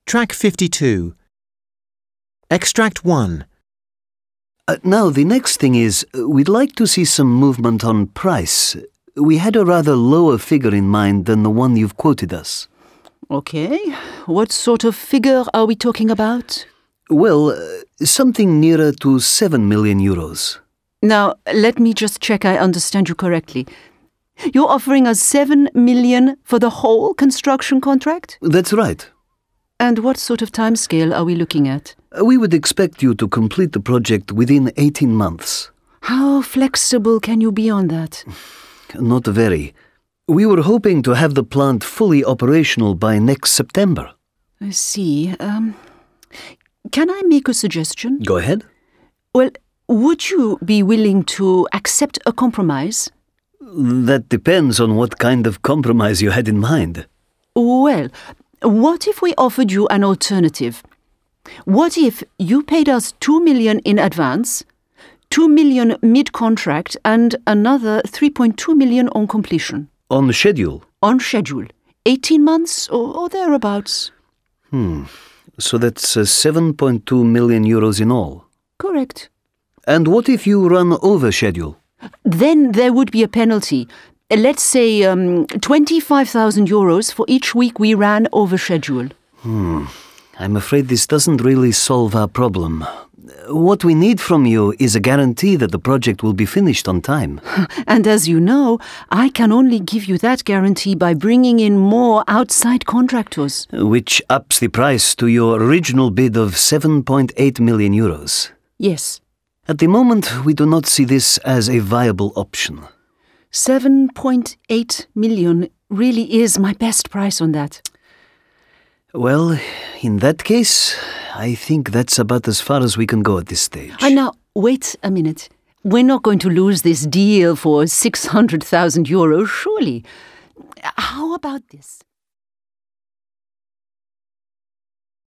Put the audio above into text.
Track 52. Extract 1. Now, the next thing is, we'd like to see some movement on price. We had a rather lower figure in mind than the one you've quoted us. Okay. What sort of figure are we talking about? Well, something nearer to 7 million euros. Now, let me just check I understand you correctly. You're offering us 7 million for the whole construction contract? That's right. And what sort of timescale are we looking at? We would expect you to complete the project within 18 months. How flexible can you be on that? Not very. We were hoping to have the plant fully operational by next September. I see. Can I make a suggestion? Go ahead. Well, would you be willing to accept a compromise? That depends on what kind of compromise you had in mind. Well, what if we offered you an alternative? What if you paid us 2 million in advance, 2 million mid-contract, and another 3.2 million on completion? On schedule? On schedule. 18 months or thereabouts. So that's 7.2 million euros in all. Correct. And what if you run over schedule? Then there would be a penalty. Let's say 25,000 euros for each week we ran over schedule. I'm afraid this doesn't really solve our problem. What we need from you is a guarantee that the project will be finished on time. And as you know, I can only give you that guarantee by bringing in more outside contractors. Which ups the price to your original bid of 7.8 million euros. Yes. At the moment, we do not see this as a viable option. 7.8 million really is my best price on that. Well, in that case, I think that's about as far as we can go at this stage. Now, wait a minute. We're not going to lose this deal for 600,000 euros, surely. How about this?